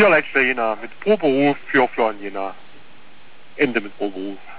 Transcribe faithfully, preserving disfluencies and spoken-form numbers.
Früher letzter Jena, mit Proberuf für Florian Jena. Ende mit Proberuf.